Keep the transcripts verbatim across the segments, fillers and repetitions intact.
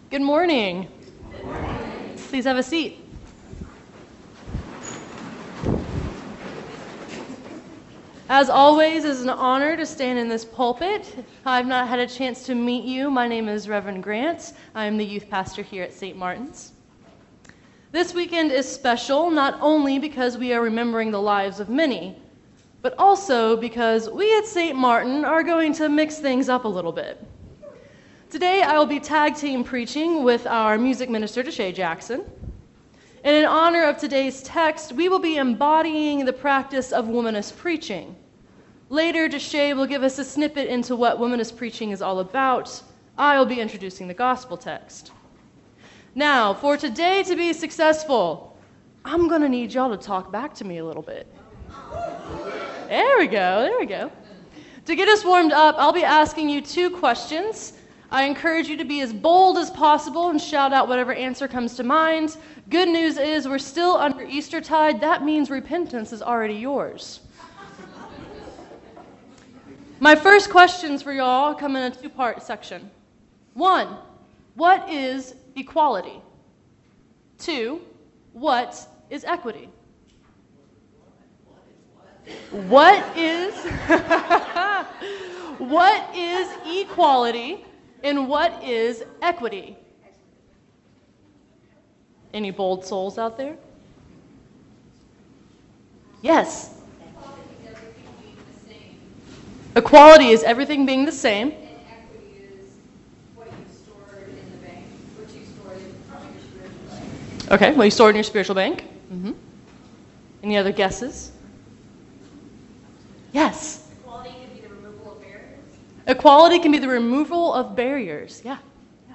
Good morning. Please have a seat. As always, it's an honor to stand in this pulpit. I've not had a chance to meet you. My name is Reverend Grant. I am the youth pastor here at Saint Martin's. This weekend is special not only because we are remembering the lives of many, but also because we at Saint Martin are going to mix things up a little bit. Today, I will be tag team preaching with our music minister, Deshae Jackson. And in honor of today's text, we will be embodying the practice of womanist preaching. Later, Deshae will give us a snippet into what womanist preaching is all about. I'll be introducing the gospel text. Now, for today to be successful, I'm going to need y'all to talk back to me a little bit. There we go, there we go. To get us warmed up, I'll be asking you two questions. I encourage you to be as bold as possible and shout out whatever answer comes to mind. Good news is we're still under Eastertide. That means repentance is already yours. My first questions for y'all come in a two-part section. One, what is equality? Two, what is equity? What is what is equality? And what is equity? Any bold souls out there? Yes. Equality is everything being the same. And equity is what you stored in the bank, what you stored in probably your spiritual bank. Okay, what you stored in your spiritual bank. Mm-hmm. Any other guesses? Yes. Equality can be the removal of barriers. Equality can be the removal of barriers. Yeah. yeah.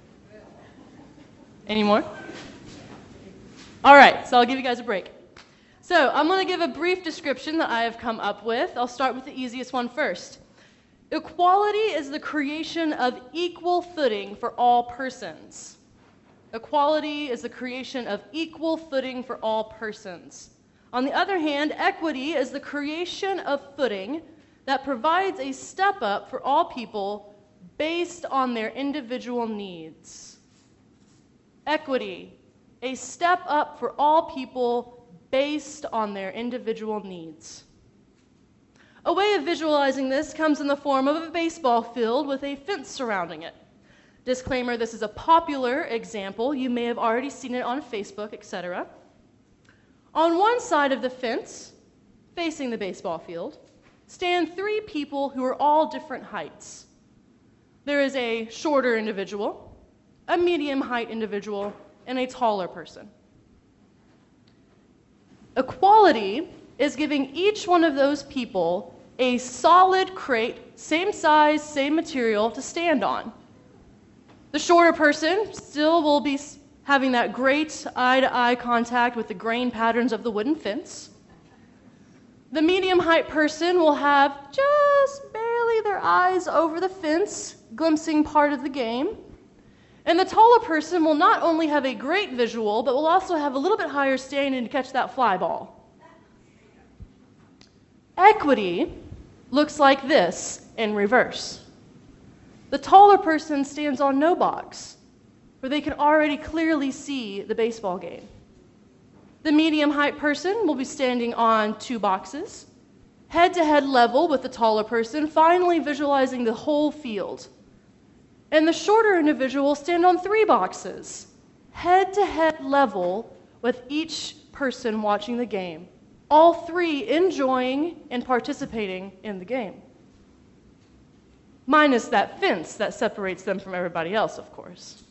Any more? All right, so I'll give you guys a break. So I'm going to give a brief description that I have come up with. I'll start with the easiest one first. Equality is the creation of equal footing for all persons. Equality is the creation of equal footing for all persons. On the other hand, equity is the creation of footing that provides a step up for all people based on their individual needs. Equity, a step up for all people based on their individual needs. A way of visualizing this comes in the form of a baseball field with a fence surrounding it. Disclaimer, this is a popular example. You may have already seen it on Facebook, et cetera. On one side of the fence, facing the baseball field, stand three people who are all different heights. There is a shorter individual, a medium height individual, and a taller person. Equality is giving each one of those people a solid crate, same size, same material to stand on. The shorter person still will be having that great eye-to-eye contact with the grain patterns of the wooden fence. The medium height person will have just barely their eyes over the fence, glimpsing part of the game. And the taller person will not only have a great visual, but will also have a little bit higher standing to catch that fly ball. Equity looks like this in reverse. The taller person stands on no box, where they can already clearly see the baseball game. The medium height person will be standing on two boxes, head-to-head level with the taller person, finally visualizing the whole field. And the shorter individual will stand on three boxes, head-to-head level with each person watching the game, all three enjoying and participating in the game. Minus that fence that separates them from everybody else, of course.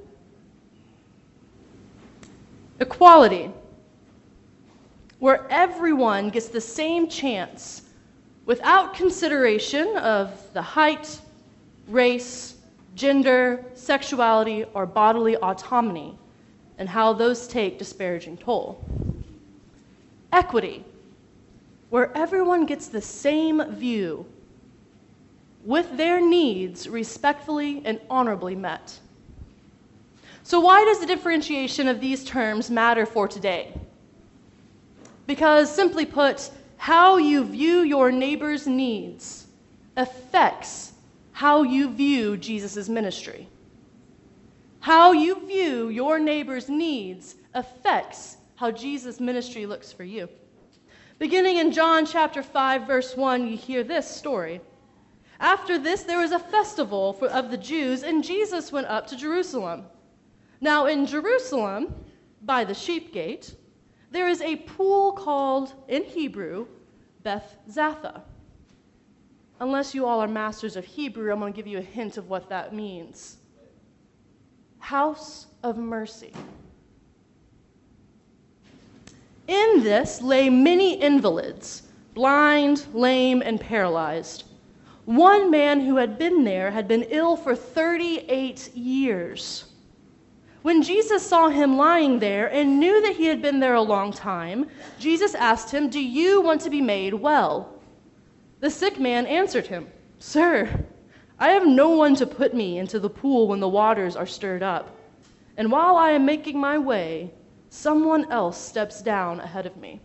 Equality, where everyone gets the same chance without consideration of the height, race, gender, sexuality, or bodily autonomy, and how those take disparaging toll. Equity, where everyone gets the same view with their needs respectfully and honorably met. So why does the differentiation of these terms matter for today? Because, simply put, how you view your neighbor's needs affects how you view Jesus' ministry. How you view your neighbor's needs affects how Jesus' ministry looks for you. Beginning in John chapter five, verse one, you hear this story. After this, there was a festival for, of the Jews, and Jesus went up to Jerusalem. Now in Jerusalem, by the sheep gate, there is a pool called, in Hebrew, Beth Zatha. Unless you all are masters of Hebrew, I'm going to give you a hint of what that means. House of mercy. In this lay many invalids, blind, lame, and paralyzed. One man who had been there had been ill for thirty-eight years. When Jesus saw him lying there and knew that he had been there a long time, Jesus asked him, "Do you want to be made well?" The sick man answered him, "Sir, I have no one to put me into the pool when the waters are stirred up. And while I am making my way, someone else steps down ahead of me."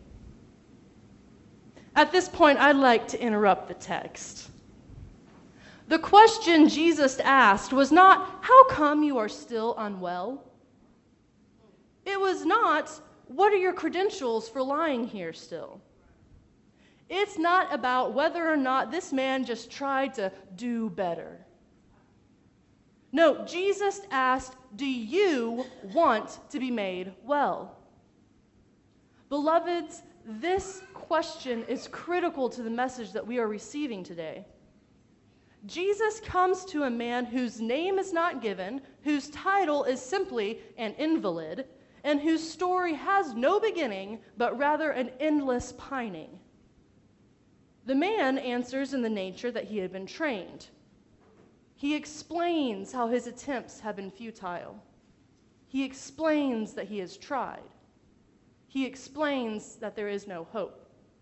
At this point, I'd like to interrupt the text. The question Jesus asked was not, "How come you are still unwell?" It was not, "What are your credentials for lying here still?" It's not about whether or not this man just tried to do better. No, Jesus asked, "Do you want to be made well?" Beloveds, this question is critical to the message that we are receiving today. Jesus comes to a man whose name is not given, whose title is simply an invalid, and whose story has no beginning, but rather an endless pining. The man answers in the nature that he had been trained. He explains how his attempts have been futile. He explains that he has tried. He explains that there is no hope.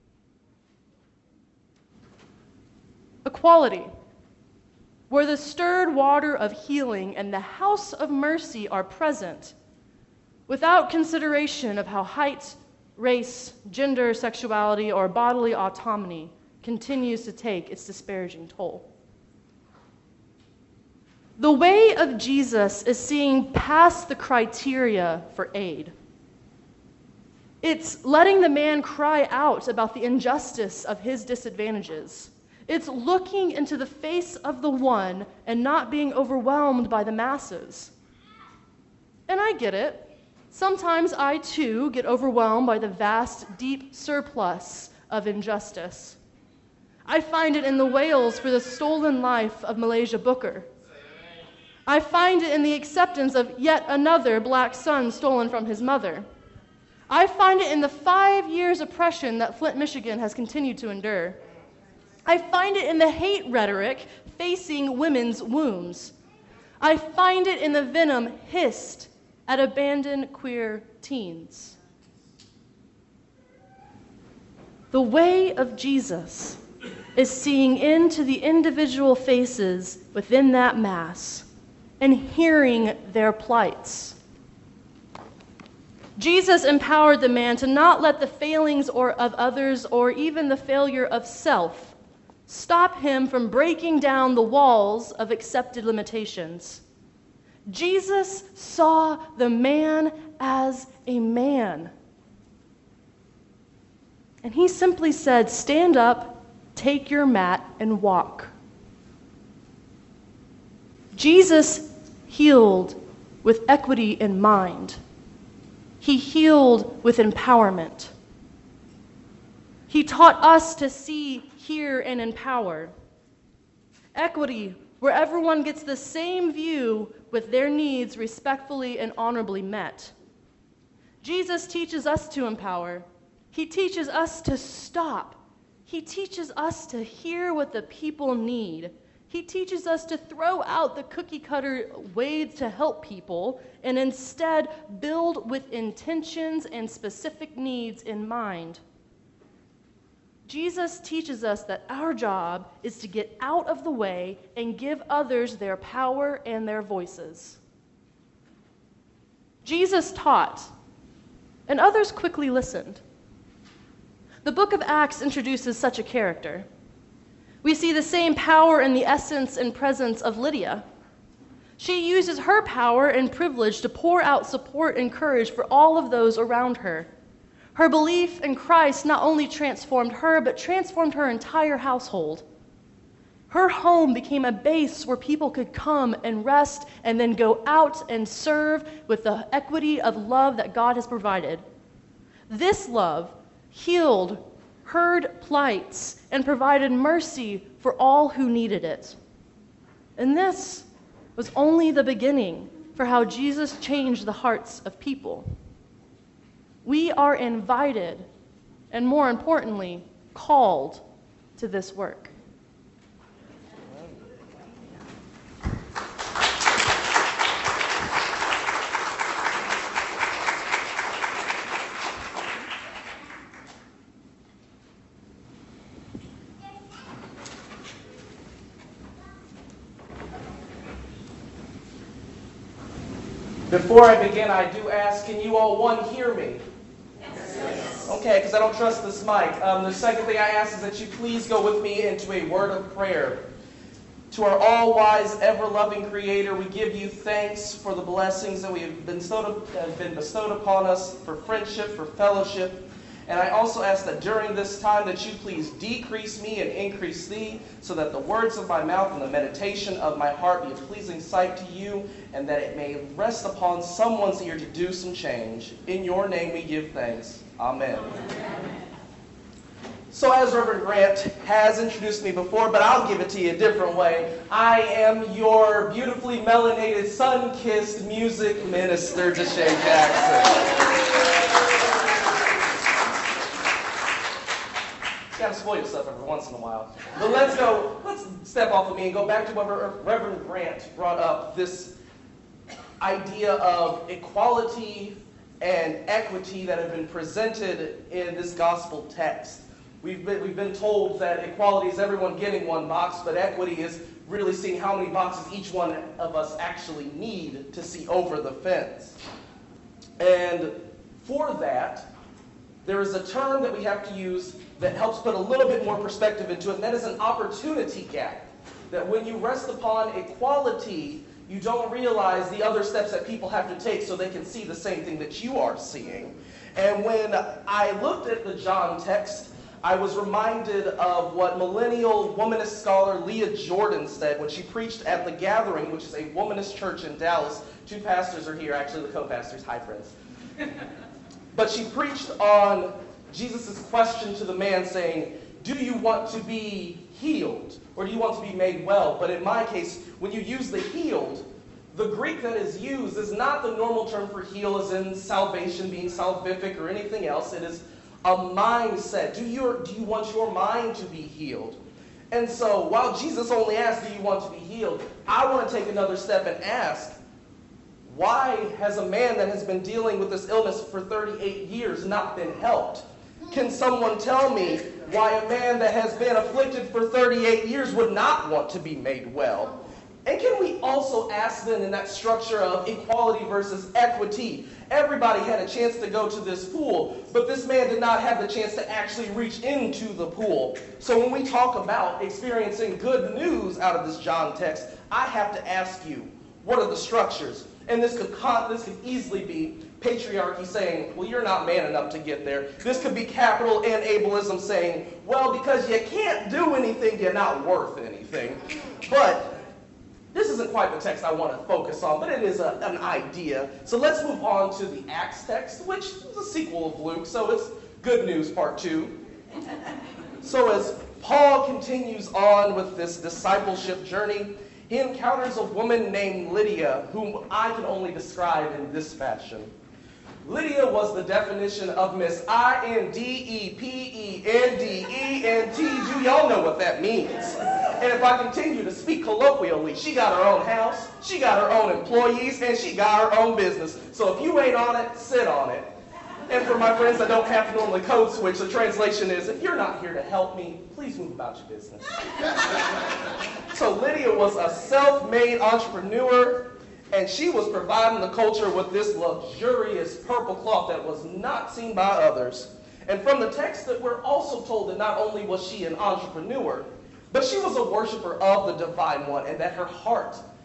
Equality, where the stirred water of healing and the house of mercy are present, without consideration of how height, race, gender, sexuality, or bodily autonomy continues to take its disparaging toll. The way of Jesus is seeing past the criteria for aid. It's letting the man cry out about the injustice of his disadvantages. It's looking into the face of the one and not being overwhelmed by the masses. And I get it. Sometimes I too get overwhelmed by the vast, deep surplus of injustice. I find it in the wails for the stolen life of Malaysia Booker. I find it in the acceptance of yet another black son stolen from his mother. I find it in the five years oppression that Flint, Michigan has continued to endure. I find it in the hate rhetoric facing women's wombs. I find it in the venom hissed at abandoned queer teens. The way of Jesus is seeing into the individual faces within that mass and hearing their plights. Jesus empowered the man to not let the failings or of others or even the failure of self stop him from breaking down the walls of accepted limitations. Jesus saw the man as a man. And he simply said, "Stand up, take your mat, and walk." Jesus healed with equity in mind. He healed with empowerment. He taught us to see, hear, and empower. Equity, where everyone gets the same view with their needs respectfully and honorably met. Jesus teaches us to empower. He teaches us to stop. He teaches us to hear what the people need. He teaches us to throw out the cookie-cutter ways to help people and instead build with intentions and specific needs in mind. Jesus teaches us that our job is to get out of the way and give others their power and their voices. Jesus taught, and others quickly listened. The book of Acts introduces such a character. We see the same power and the essence and presence of Lydia. She uses her power and privilege to pour out support and courage for all of those around her. Her belief in Christ not only transformed her, but transformed her entire household. Her home became a base where people could come and rest and then go out and serve with the equity of love that God has provided. This love healed, heard plights, and provided mercy for all who needed it. And this was only the beginning for how Jesus changed the hearts of people. We are invited, and more importantly, called to this work. Before I begin, I do ask, can you all, one, hear me? Yes. Okay, because I don't trust this mic. Um, the second thing I ask is that you please go with me into a word of prayer. To our all-wise, ever-loving Creator, we give you thanks for the blessings that we have been bestowed, have been bestowed upon us, for friendship, for fellowship. And I also ask that during this time that you please decrease me and increase thee, so that the words of my mouth and the meditation of my heart be a pleasing sight to you, and that it may rest upon someone's ear to do some change. In your name we give thanks. Amen. Amen. So as Reverend Grant has introduced me before, but I'll give it to you a different way, I am your beautifully melanated, sun-kissed music minister, Deshae Jackson. You gotta spoil yourself every once in a while. But let's go, let's step off of me and go back to what Reverend Grant brought up, this idea of equality and equity that have been presented in this gospel text. We've been, we've been told that equality is everyone getting one box, but equity is really seeing how many boxes each one of us actually need to see over the fence. And for that, there is a term that we have to use that helps put a little bit more perspective into it, and that is an opportunity gap. That when you rest upon equality, you don't realize the other steps that people have to take so they can see the same thing that you are seeing. And when I looked at the John text, I was reminded of what millennial womanist scholar Leah Jordan said when she preached at The Gathering, which is a womanist church in Dallas. Two pastors are here, actually the co-pastors. Hi, friends. But she preached on Jesus' question to the man saying, do you want to be healed or do you want to be made well? But in my case, when you use the healed, the Greek that is used is not the normal term for heal as in salvation, being salvific or anything else. It is a mindset. Do, your, do you want your mind to be healed? And so while Jesus only asked, do you want to be healed? I want to take another step and ask, why has a man that has been dealing with this illness for thirty-eight years not been helped? Can someone tell me why a man that has been afflicted for thirty-eight years would not want to be made well? And can we also ask then in that structure of equality versus equity? Everybody had a chance to go to this pool, but this man did not have the chance to actually reach into the pool. So when we talk about experiencing good news out of this John text, I have to ask you, what are the structures? And this could, con- this could easily be patriarchy saying, well, you're not man enough to get there. This could be capital N ableism saying, well, because you can't do anything, you're not worth anything. But this isn't quite the text I want to focus on, but it is a, an idea. So let's move on to the Acts text, which is a sequel of Luke, so it's good news part two. So as Paul continues on with this discipleship journey, he encounters a woman named Lydia, whom I can only describe in this fashion. Lydia was the definition of Miss I N D E P E N D E N T. Do y'all know what that means? And if I continue to speak colloquially, she got her own house, she got her own employees, and she got her own business. So if you ain't on it, sit on it. And for my friends that don't have to normally code switch, the translation is, if you're not here to help me, please move about your business. So Lydia was a self-made entrepreneur, and she was providing the culture with this luxurious purple cloth that was not seen by others. And from the text that we're also told that not only was she an entrepreneur, but she was a worshiper of the divine one, and that her heart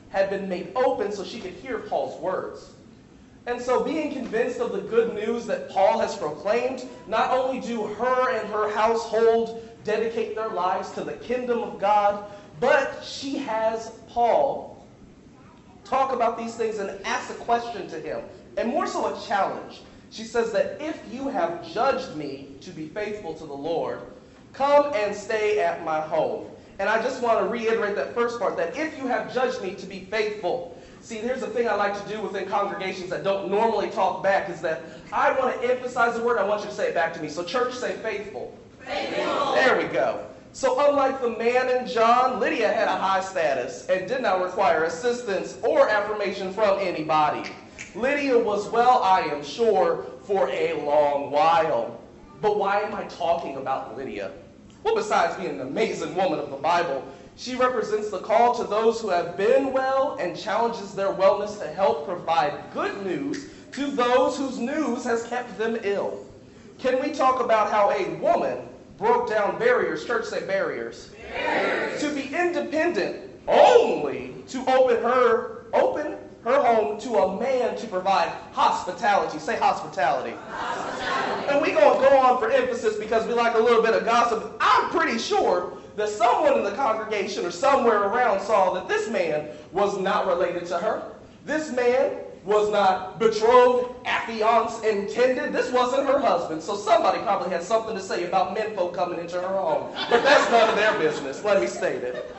had been made open so she could hear Paul's words. And so being convinced of the good news that Paul has proclaimed, not only do her and her household dedicate their lives to the kingdom of God, but she has Paul talk about these things and ask a question to him, and more so a challenge. She says that if you have judged me to be faithful to the Lord, come and stay at my home. And I just want to reiterate that first part, that if you have judged me to be faithful. See, here's the thing I like to do within congregations that don't normally talk back, is that I want to emphasize the word. I want you to say it back to me. So church, say faithful. Faithful. There we go. So unlike the man in John, Lydia had a high status and did not require assistance or affirmation from anybody. Lydia was well, I am sure, for a long while. But why am I talking about Lydia? Well, besides being an amazing woman of the Bible, she represents the call to those who have been well and challenges their wellness to help provide good news to those whose news has kept them ill. Can we talk about how a woman broke down barriers, church say barriers, barriers. to be independent only to open her, open her home to a man to provide hospitality. Say hospitality. Hospitality. And we're going to go on for emphasis because we like a little bit of gossip. I'm pretty sure that someone in the congregation or somewhere around saw that this man was not related to her. This man was not betrothed, affianced, intended. This wasn't her husband. So somebody probably had something to say about menfolk coming into her home. But that's none of their business. Let me state it.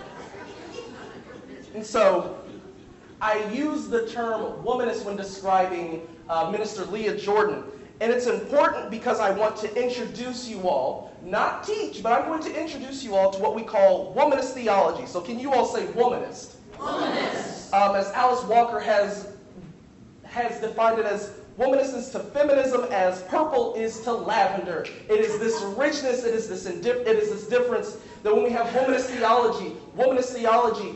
And so I use the term womanist when describing uh, Minister Leah Jordan. And it's important because I want to introduce you all, not teach, but I'm going to introduce you all to what we call womanist theology. So can you all say womanist? Womanist. Um, as Alice Walker has, has defined it as, womanist is to feminism as purple is to lavender. It is this richness, it is this, indif- it is this difference that when we have womanist theology, womanist theology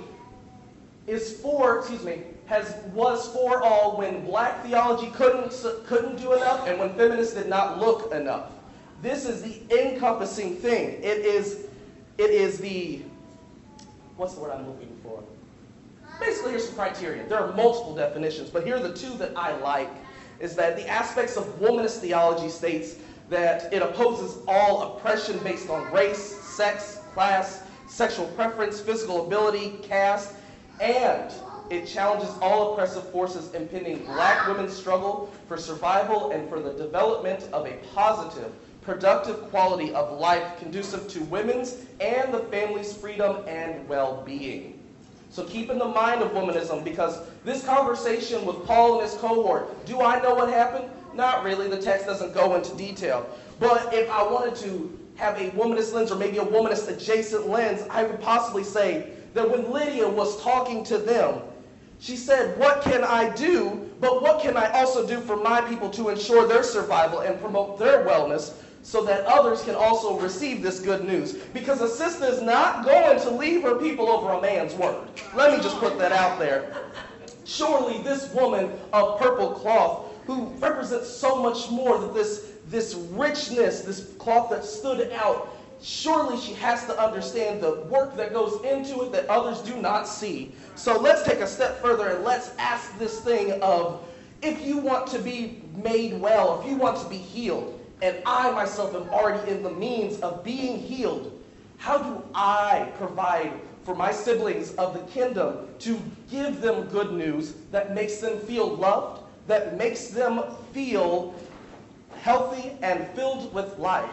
is for, excuse me, has was for all when black theology couldn't couldn't do enough and when feminists did not look enough. This is the encompassing thing. It is it is the what's the word I'm looking for? Basically, here's some criteria. There are multiple definitions, but here are the two that I like. Is that the aspects of womanist theology states that it opposes all oppression based on race, sex, class, sexual preference, physical ability, caste, and it challenges all oppressive forces impeding black women's struggle for survival and for the development of a positive, productive quality of life conducive to women's and the family's freedom and well-being. So keep in the mind of womanism, because this conversation with Paul and his cohort, do I know what happened? Not really. The text doesn't go into detail. But if I wanted to have a womanist lens or maybe a womanist adjacent lens, I could possibly say that when Lydia was talking to them, she said, what can I do, but what can I also do for my people to ensure their survival and promote their wellness so that others can also receive this good news? Because a sister is not going to leave her people over a man's word. Let me just put that out there. Surely this woman of purple cloth, who represents so much more than this, this richness, this cloth that stood out, surely she has to understand the work that goes into it that others do not see. So let's take a step further and let's ask this thing of, if you want to be made well, if you want to be healed, and I myself am already in the means of being healed, how do I provide for my siblings of the kingdom to give them good news that makes them feel loved, that makes them feel healthy and filled with life?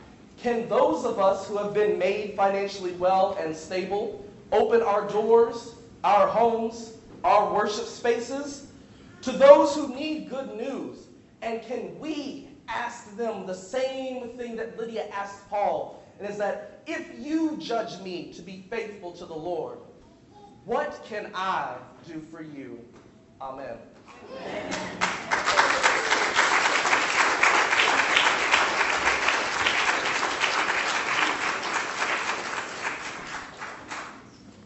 Can those of us who have been made financially well and stable open our doors, our homes, our worship spaces to those who need good news? And can we ask them the same thing that Lydia asked Paul? And is that, if you judge me to be faithful to the Lord, what can I do for you? Amen. Amen.